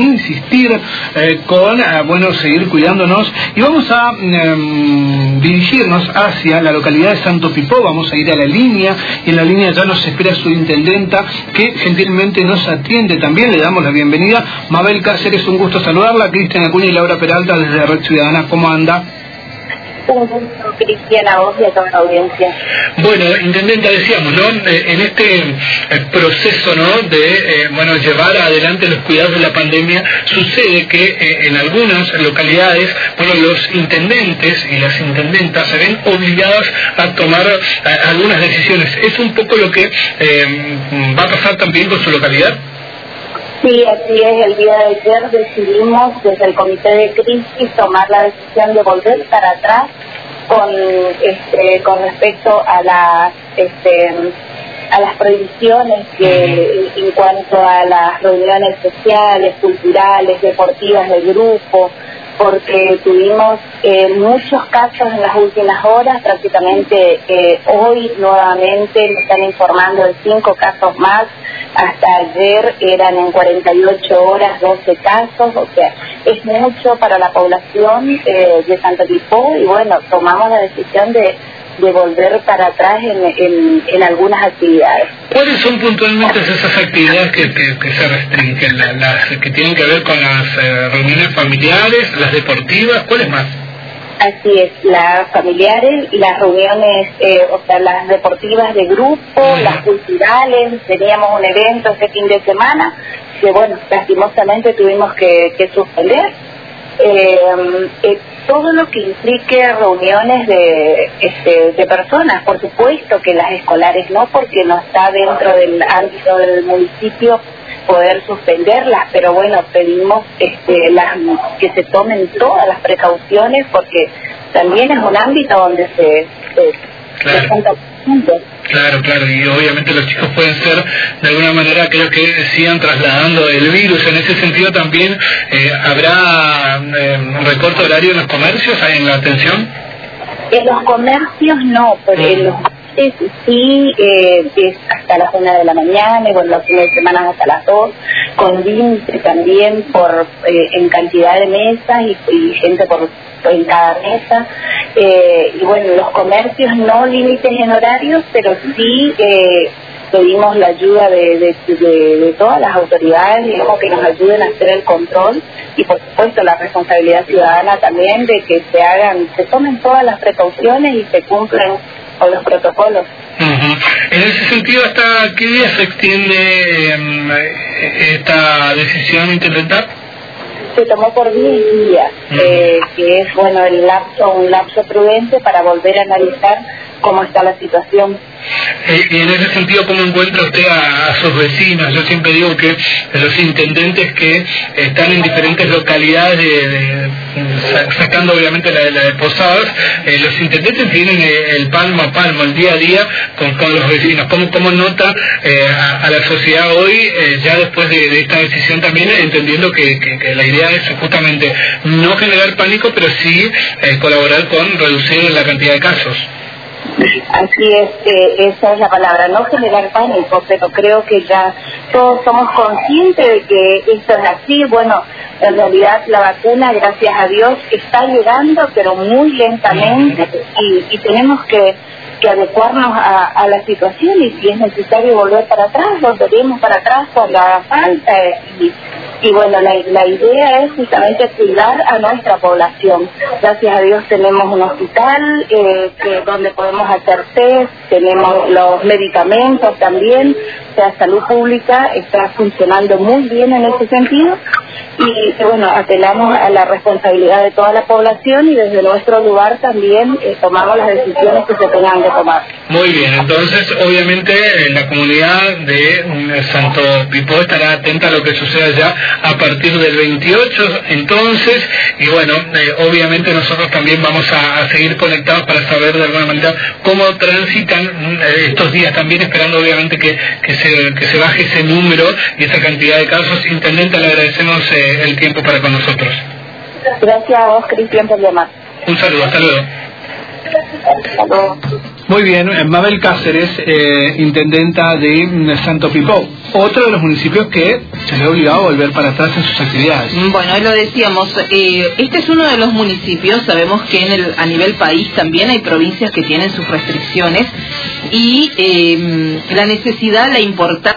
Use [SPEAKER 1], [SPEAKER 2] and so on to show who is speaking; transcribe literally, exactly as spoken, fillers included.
[SPEAKER 1] insistir eh, con, eh, bueno, seguir cuidándonos, y vamos a eh, dirigirnos hacia la localidad de Santo Pipó. Vamos a ir a la línea, y en la línea ya nos espera su intendenta, que gentilmente nos atiende también. Le damos la bienvenida. Mabel Cáceres, un gusto saludarla. Cristian Acuña y Laura Peralta desde Red Ciudadana. ¿Cómo anda?
[SPEAKER 2] Un gusto, Cristian, a vos y a toda la audiencia.
[SPEAKER 1] Bueno, intendenta, decíamos, ¿no? En este proceso, ¿no?, de, eh, bueno, llevar adelante los cuidados de la pandemia, sucede que eh, en algunas localidades, bueno, los intendentes y las intendentas se ven obligados a tomar eh, algunas decisiones. ¿Es un poco lo que eh, va a pasar también con su localidad?
[SPEAKER 2] Sí, así es. El día de ayer decidimos desde el comité de crisis tomar la decisión de volver para atrás con este con respecto a las este a las prohibiciones que en cuanto a las reuniones sociales, culturales, deportivas de grupo, porque tuvimos eh, muchos casos en las últimas horas. Prácticamente eh, hoy nuevamente me están informando de cinco casos más. Hasta ayer eran en cuarenta y ocho horas doce casos, o sea, es mucho para la población eh, de Santo Pipó, y bueno, tomamos la decisión de, de volver para atrás en, en, en algunas actividades.
[SPEAKER 1] ¿Cuáles son puntualmente esas actividades que, que, que se restringen? ¿Las, las que tienen que ver con las eh, reuniones familiares, las deportivas? ¿Cuáles más?
[SPEAKER 2] Así es, las familiares, las reuniones, eh, o sea, las deportivas de grupo, uh-huh. las culturales. Teníamos un evento este fin de semana que, bueno, lastimosamente tuvimos que, que suspender. Eh, eh, todo lo que implique reuniones de, este, de personas, por supuesto que las escolares no, porque no está dentro del ámbito del municipio poder suspenderlas, pero bueno, pedimos este, las, que se tomen todas las precauciones, porque también es un ámbito donde se, se,
[SPEAKER 1] claro.
[SPEAKER 2] se juntan juntos.
[SPEAKER 1] Claro, claro, y obviamente los chicos pueden ser de alguna manera aquellos que sigan trasladando el virus. En ese sentido también eh, habrá eh, un recorte horario en los comercios, ¿hay en la atención?
[SPEAKER 2] En los comercios no, pero en los sí, eh, es hasta las una de la mañana, y bueno, los fines de semana hasta las dos, con límite también por eh, en cantidad de mesas y, y gente por en cada mesa, eh, y bueno, los comercios no límites en horarios, pero sí eh, pedimos la ayuda de, de, de, de todas las autoridades, digamos, que nos ayuden a hacer el control, y por supuesto la responsabilidad ciudadana también de que se hagan, se tomen todas las precauciones y se cumplan con los protocolos. Uh-huh.
[SPEAKER 1] En ese sentido, ¿hasta qué día se extiende eh, esta decisión, intendenta?
[SPEAKER 2] Se tomó por diez días, uh-huh. eh, que es, bueno, el lapso, un lapso prudente para volver a analizar cómo está la situación.
[SPEAKER 1] Eh, y en ese sentido, ¿cómo encuentra usted a, a sus vecinos? Yo siempre digo que los intendentes que están en diferentes localidades, de, de, sacando obviamente la, la de Posadas, eh, los intendentes tienen el palmo a palmo, el día a día con, con los vecinos. ¿Cómo, cómo nota eh, a, a la sociedad hoy, eh, ya después de, de esta decisión también, entendiendo que, que, que la idea es justamente no generar pánico, pero sí eh, colaborar con reducir la cantidad de casos?
[SPEAKER 2] Así es, eh, esa es la palabra, no generar pánico, pero creo que ya todos somos conscientes de que esto es así. Bueno, en realidad la vacuna, gracias a Dios, está llegando, pero muy lentamente, y, y tenemos que, que adecuarnos a, a la situación, y si es necesario volver para atrás, volveremos para atrás cuando haga falta. Y, Y bueno, la, la idea es justamente cuidar a nuestra población. Gracias a Dios tenemos un hospital eh, que, donde podemos hacer test, tenemos los medicamentos también, o sea, salud pública está funcionando muy bien en ese sentido, y, y bueno, apelamos a la responsabilidad de toda la población, y desde nuestro lugar también eh, tomamos las decisiones que se tengan que tomar.
[SPEAKER 1] Muy bien, entonces obviamente la comunidad de Santo Pipó estará atenta a lo que suceda ya a partir del veintiocho, entonces, y bueno, eh, obviamente nosotros también vamos a, a seguir conectados para saber de alguna manera cómo transitan eh, estos días, también esperando obviamente que, que, se, que se baje ese número y esa cantidad de casos. Intendenta, le agradecemos eh, el tiempo para con nosotros.
[SPEAKER 2] Gracias a vos, Cristian, por llamar.
[SPEAKER 1] Un saludo, hasta luego.
[SPEAKER 2] Hasta luego.
[SPEAKER 1] Muy bien, Mabel Cáceres, eh, intendenta de Santo Pipó, otro de los municipios que se ve obligado a volver para atrás en sus actividades.
[SPEAKER 3] Bueno, ahí lo decíamos, eh, este es uno de los municipios, sabemos que en el, a nivel país también hay provincias que tienen sus restricciones y eh, la necesidad, la importancia